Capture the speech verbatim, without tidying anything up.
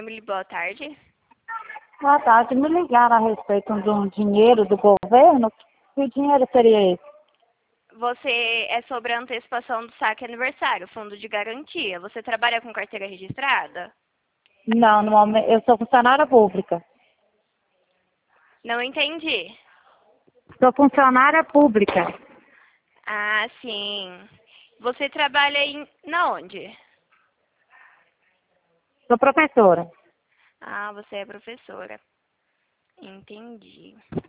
Emily, boa tarde. Boa tarde. Me ligaram a respeito de um dinheiro do governo. Que dinheiro seria esse? Você é sobre a antecipação do saque aniversário, fundo de garantia. Você trabalha com carteira registrada? Não, no momento, eu sou funcionária pública. Não entendi. Sou funcionária pública. Ah, sim. Você trabalha em... na onde? Sou professora. Ah, você é professora. Entendi.